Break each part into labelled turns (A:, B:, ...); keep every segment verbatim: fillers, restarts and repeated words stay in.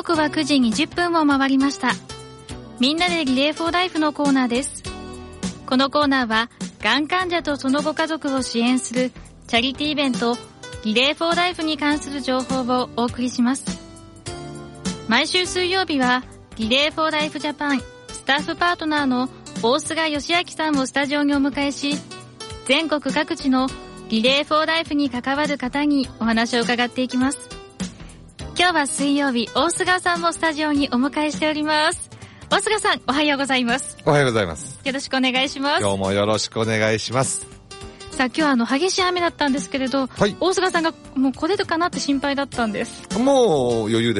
A: 刻はくじにじゅっぷんを回りました。みんなでリレーフォーライフのコーナーです。このコーナーはがん患者とそのご家族を支援するチャリティーイベントリレーフォーライフに関する情報をお送りします。毎週水曜日はリレーフォーライフジャパンスタッフパートナーの大菅義明さんをスタジオにお迎えし、全国各地のリレーフォーライフに関わる方にお話を伺っていきます。今日は水曜日、大菅さんもスタジオにお迎えしております。大菅さん、おはようございます。
B: おはようございます。
A: よろしくお願いします。
B: 今日もよろしくお願いします。
A: さあ、今日はあの激しい雨だったんですけれど、はい、大菅さんがもう来れるかなって心配だったんです。
B: もう余裕です。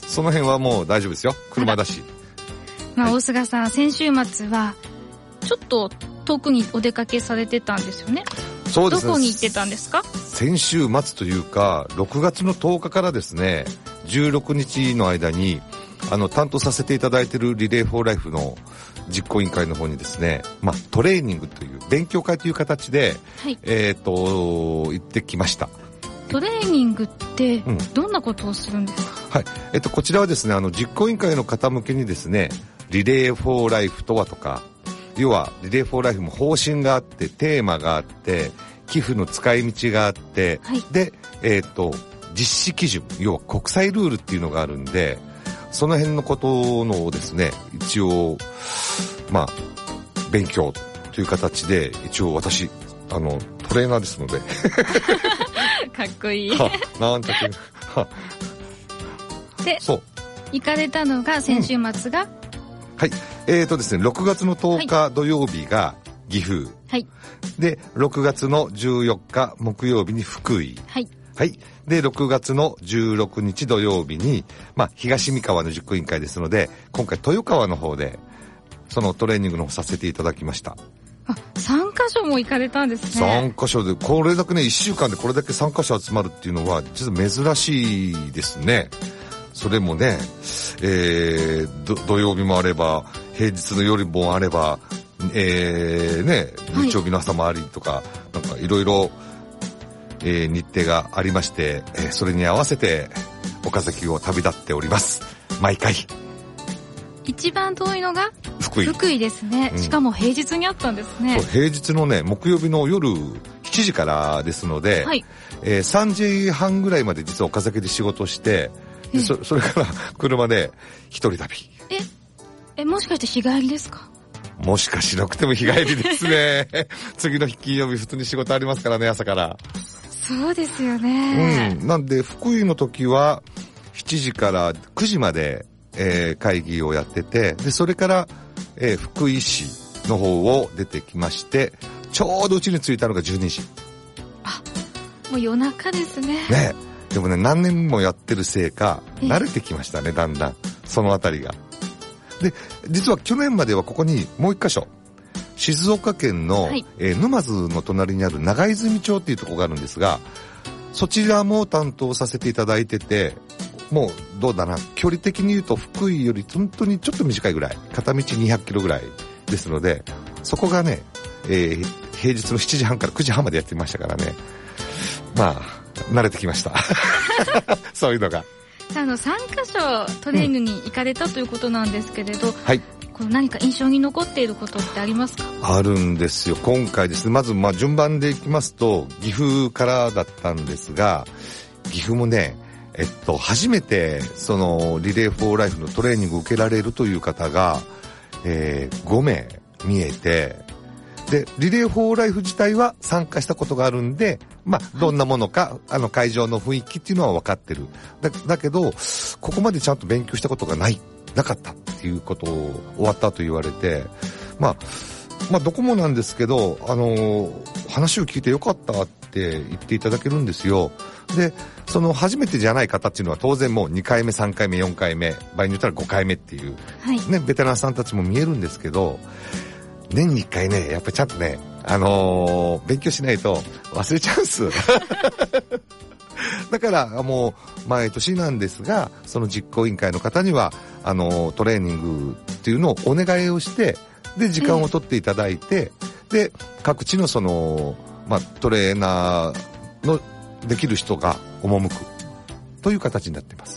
B: その辺はもう大丈夫ですよ。車だし。
A: まあ、はい、大菅さん、先週末はちょっと遠くにお出かけされてたんですよね。
B: そうですね。
A: どこに行ってたんですか？
B: 先週末というかろくがつのとおかからですね、じゅうろくにちの間にあの担当させていただいているリレーフォーライフの実行委員会の方にですね、まあ、トレーニングという勉強会という形で、はい、えっと行ってきました。
A: トレーニングってどんなことをするんですか？
B: うん、はい、えっとこちらはですね、あの実行委員会の方向けにですね、リレーフォーライフとはとか、要はリレーフォーライフも方針があってテーマがあって寄付の使い道があって、はい、で、えっと実施基準、要は国際ルールっていうのがあるんで、その辺のことのですね、一応まあ勉強という形で、一応私あのトレーナーですので
A: かっこいい
B: はなんていうは
A: で、そう行かれたのが先週末が、うん、
B: はい、えーとですね、ろくがつのとおか土曜日が岐阜、はい、でろくがつのじゅうよっか木曜日に福井、はい、はい、でろくがつのじゅうろくにち土曜日に、まあ、東三河の実行委員会ですので、今回豊川の方でそのトレーニングの方させていただきました。
A: あ、さんかしょも行かれたんですね。
B: さんかしょでこれだけね、いっしゅうかんでこれだけさんかしょ集まるっていうのは実は珍しいですね。それもね、えー、土曜日もあれば平日の夜もあれば、えー、ね、日曜日の朝もありとか、はい、なんかいろいろえー、日程がありまして、えー、それに合わせて岡崎を旅立っております。毎回。
A: 一番遠いのが
B: 福井。
A: 福井ですね、うん、しかも平日にあったんですね。
B: そう、平日のね、木曜日の夜しちじからですので、はい、えー、さんじはんぐらいまで実は岡崎で仕事して、で そ, それから車で一人旅。
A: ええ、もしかして日帰りですか？
B: もしかしなくても日帰りですね次の日金曜日普通に仕事ありますからね、朝から。
A: そうですよね。
B: うん。なんで福井の時はしちじからくじまで、えー、会議をやってて、でそれから、えー、福井市の方を出てきまして、ちょうどうちに着いたのがじゅうにじ。
A: あ、もう夜中ですね。
B: ね。でもね、何年もやってるせいか慣れてきましたね、だんだんそのあたりが。で実は去年まではここにもう一箇所、静岡県の、はい、えー、沼津の隣にある長泉町っていうところがあるんですが、そちらも担当させていただいてて、もうどうだな、距離的に言うと福井より本当にちょっと短いぐらい、片道にひゃっキロぐらいですので、そこがね、えー、平日のしちじはんからくじはんまでやってましたからね、まあ慣れてきましたそういうのが。
A: あのさんかしょトレーニングに行かれたということなんですけれど、うん、はい、この何か印象に残っていることってありますか？
B: あるんですよ。今回ですね、まずまあ順番でいきますと岐阜からだったんですが、岐阜もね、えっと初めてそのリレーフォーライフのトレーニングを受けられるという方が、えー、ごめい見えて、でリレーフォーライフ自体は参加したことがあるんで、まあどんなものか、はい、あの会場の雰囲気っていうのは分かってる。だだけどここまでちゃんと勉強したことがないなかったっていうことを終わったと言われて、まあまあどこもなんですけど、あのー、話を聞いてよかったって言っていただけるんですよ。でその初めてじゃない方っていうのは当然もうにかいめさんかいめよんかいめ、場合によったらごかいめっていう、はい、ね、ベテランさんたちも見えるんですけど、年にいっかいね、やっぱりちゃんとね、あのー、勉強しないと忘れちゃうんすだからもう毎年なんですが、その実行委員会の方にはあのー、トレーニングっていうのをお願いをして、で時間を取っていただいて、で各地のその、まあ、トレーナーのできる人が赴くという形になっています。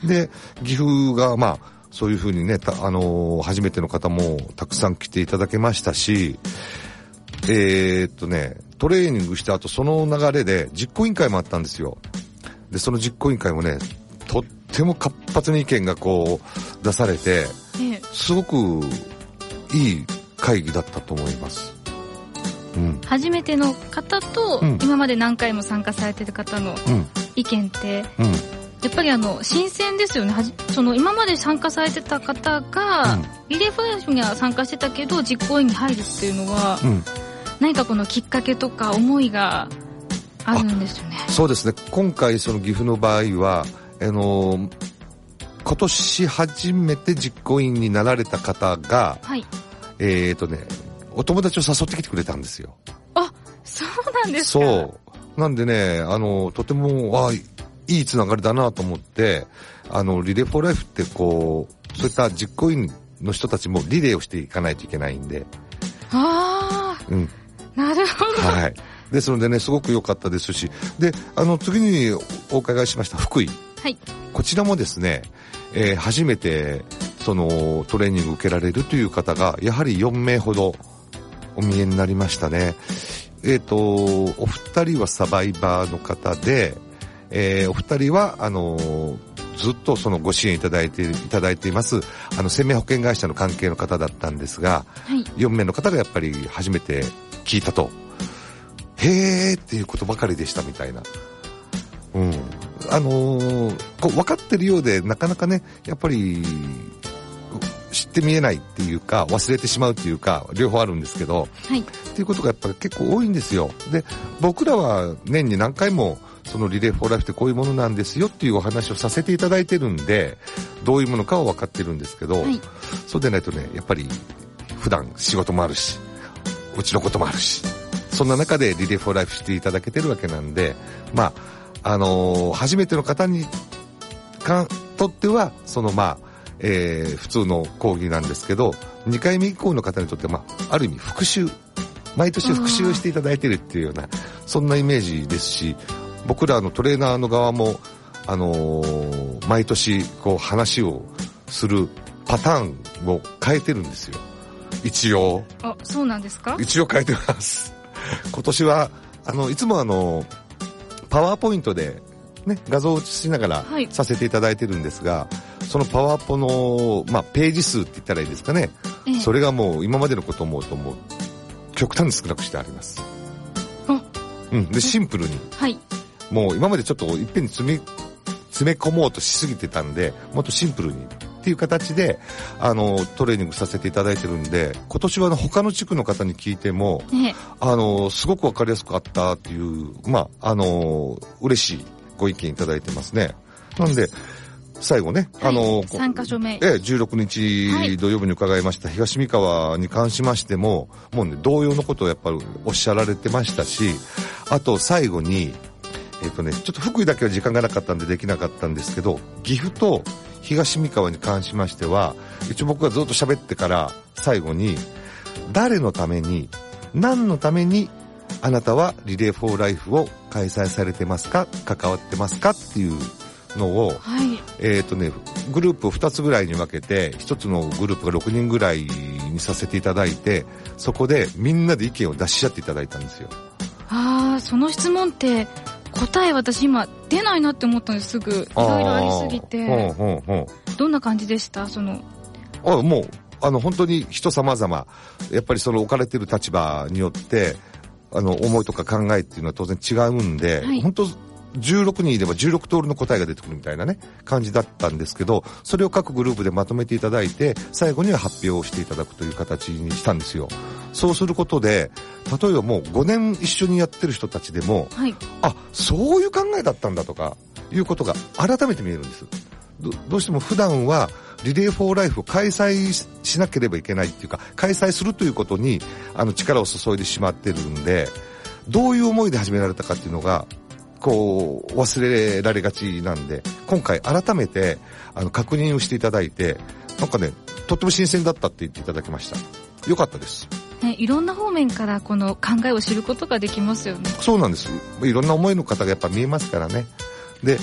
B: で、岐阜がまあそういうふうにね、あのー、初めての方もたくさん来ていただけましたし、えー、っとね、トレーニングした後その流れで実行委員会もあったんですよ。で、その実行委員会もね、とっても活発に意見がこう出されて、すごくいい会議だったと思います。うん、
A: 初めての方と、うん、今まで何回も参加されている方の意見って、うんうん、やっぱりあの新鮮ですよね。はじその今まで参加されてた方が、うん、リレーフォーライフには参加してたけど実行委員に入るっていうのは、うん、何かこのきっかけとか思いがあるんですよね。
B: そうですね。今回その岐阜の場合はあのー、今年初めて実行委員になられた方が、はい、えーとねお友達を誘ってきてくれたんですよ。
A: あ、そうなんですか。
B: そうなんでね、あのとてもあいいつながりだなと思って、あのリレーフォーライフってこうそういった実行委員の人たちもリレーをしていかないといけないんで。
A: ああ、うん、なるほど。
B: はい。ですのでね、すごく良かったですし、で、あの次にお伺いしました福井。
A: はい。こ
B: ちらもですね、えー、初めてそのトレーニング受けられるという方がやはりよんめいほどお見えになりましたね。えっと、お二人はサバイバーの方で、えー、お二人は、あのー、ずっとそのご支援いただいて、いただいています、あの、生命保険会社の関係の方だったんですが、はい、よんめいの方がやっぱり初めて聞いたと、へーっていうことばかりでしたみたいな。うん。あのー、こう分かってるようで、なかなかね、やっぱり、知って見えないっていうか忘れてしまうっていうか両方あるんですけど、はい、っていうことがやっぱり結構多いんですよ。で、僕らは年に何回もそのリレーフォーライフってこういうものなんですよっていうお話をさせていただいてるんで、どういうものかは分かってるんですけど、はい、そうでないとね、やっぱり普段仕事もあるしうちのこともあるし、そんな中でリレーフォーライフしていただけてるわけなんで、まああのー、初めての方にかとってはそのまあえー、普通の講義なんですけど、にかいめ以降の方にとっては、まあ、ある意味復習、毎年復習していただいているっていうようなそんなイメージですし、僕らのトレーナーの側も、あのー、毎年こう話をするパターンを変えてるんですよ。一応。
A: あ、そうなんですか？
B: 一応変えてます。今年はあのいつもあのパワーポイントでね、画像を映しながらさせていただいてるんですが、はい、そのパワポの、まあ、ページ数って言ったらいいですかね、ええ、それがもう今までのことを思うともう極端に少なくしてあります。うん、でシンプルに、はい、もう今までちょっといっぺんに詰め、詰め込もうとしすぎてたんで、もっとシンプルにっていう形であのトレーニングさせていただいてるんで、今年は他の地区の方に聞いても、え、あのすごく分かりやすかったっていう、まああの嬉しいご意見いただいてますね。なんで最後ね、
A: はい、
B: あの
A: 参加署名、
B: えじゅうろくにち土曜日に伺いました、はい、東三河に関しましてももうね同様のことをやっぱりおっしゃられてましたし、あと最後にえっとねちょっと福井だけは時間がなかったんでできなかったんですけど、岐阜と東三河に関しましては一応僕がずっと喋ってから最後に誰のために何のためにあなたはリレーフォーライフを開催されてますか、関わってますかっていうのを、はい、えっとね、グループをふたつぐらいに分けて、ひとつのグループがろくにんぐらいにさせていただいて、そこでみんなで意見を出し合っていただいたんですよ。
A: ああ、その質問って答え私今出ないなって思ったんです。すぐいろいろありすぎて、ほうほうほう、どんな感じでした？その
B: あもうあの本当に人様々やっぱりその置かれている立場によってあの思いとか考えっていうのは当然違うんで、はい、本当じゅうろくにんいればじゅうろく通りの答えが出てくるみたいなね感じだったんですけど、それを各グループでまとめていただいて最後には発表をしていただくという形にしたんですよ。そうすることで例えばもうごねん一緒にやってる人たちでも、はい、あそういう考えだったんだとかいうことが改めて見えるんです。 ど, どうしても普段はリレーフォーライフを開催しなければいけないっていうか開催するということにあの力を注いでしまってるんで、どういう思いで始められたかっていうのがこう忘れられがちなんで、今回改めてあの確認をしていただいて、なんかねとっても新鮮だったって言っていただきました。よかったです、
A: ね、いろんな方面からこの考えを知ることができますよね。
B: そうなんです。いろんな思いの方がやっぱ見えますからね。で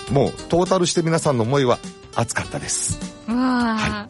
B: もうトータルして皆さんの思いは熱かったです。
A: うわ、はい、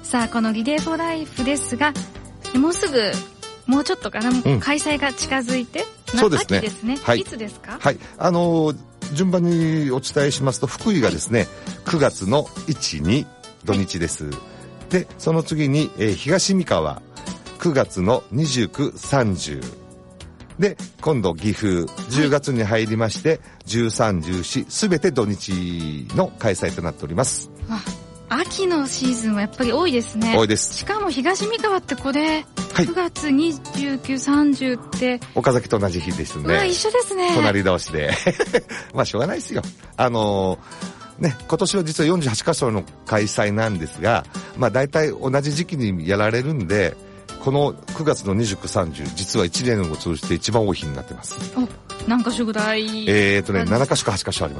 A: さあこのリレーフォーライフですが、もうすぐもうちょっとかな、うん、開催が近づいて、
B: そうですね、
A: 秋ですね、はい、いつですか？
B: はい、あのー、順番にお伝えしますと、福井がですね、はい、くがつのいち、に土日です、はい、でその次に、えー、東三河くがつのにじゅうく、さんじゅうで、今度岐阜じゅうがつに入りまして、はい、じゅうさん、じゅうよんすべて土日の開催となっております。
A: 秋のシーズンはやっぱり多いですね。
B: 多いです。
A: しかも東三河ってこれ、はい、くがつにじゅうく、さんじゅうって
B: 岡崎と同じ日ですね。
A: うわ、一緒ですね。
B: 隣同士でまあしょうがないですよ。あのー、ね、今年は実はよんじゅうはちか所の開催なんですが、まあ大体同じ時期にやられるんで、このくがつのにじゅうく、さんじゅう実はいちねんを通じて一番多い日になってます。
A: お、何か所ぐらい？
B: えーとね、ななかしょかはちかしょあります。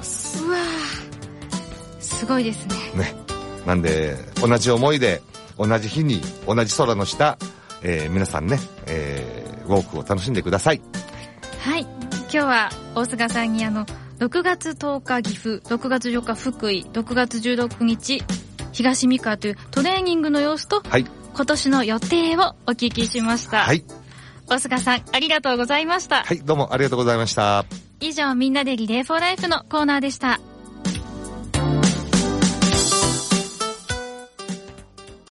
A: うわー、すごいですね。
B: ね。なんで同じ思いで同じ日に同じ空の下、えー、皆さんね、えー、ウォークを楽しんでください。
A: はい、今日は大菅さんにあのろくがつとおか岐阜、ろくがつよっか福井、ろくがつじゅうろくにち東三河というトレーニングの様子と、はい、今年の予定をお聞きしました。はい、大菅さんありがとうございました。
B: はい、どうもありがとうございました。
A: 以上、みんなでリレーフォーライフのコーナーでした。